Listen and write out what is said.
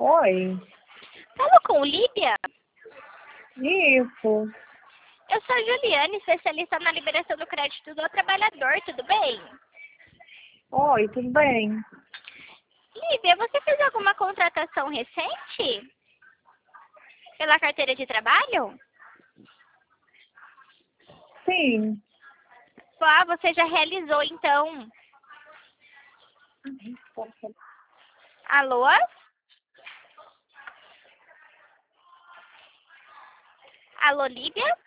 Oi, Falo com Lídia? isso. Eu sou a Juliane, especialista na liberação do crédito do trabalhador, tudo bem? Oi, tudo bem? Lídia, você fez alguma contratação recente pela carteira de trabalho? Sim. Ah, você já realizou então. Alô? Alô, Lídia?